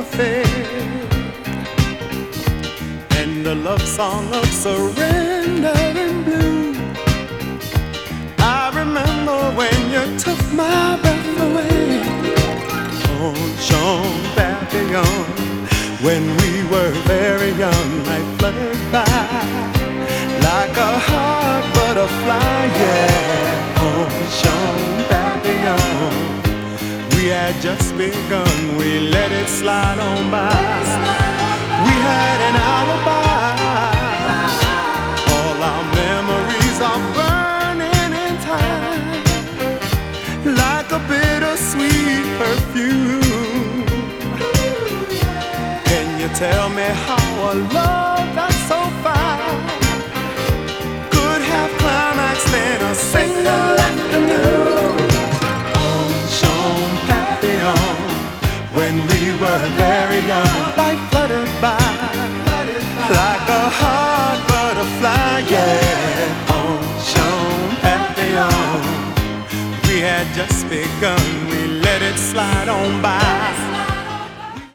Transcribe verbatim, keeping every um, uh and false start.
perfect, and the love song of surrender and blue. I remember when you took my breath away on Jean Papillon, when we were very young. Life fluttered by like a hard butterfly, yeah, on Jean Papillon. We had just begun, we let it slide on by. We had an alibi. All our memories are burning in time, like a bittersweet perfume. Can you tell me how a love that's so fine could have climaxed in a single afternoon? On Jean Papillon, when we were very young, life fluttered by like a hard butterfly, yeah. On Jean Papillon, we had just begun, we let it slide on by.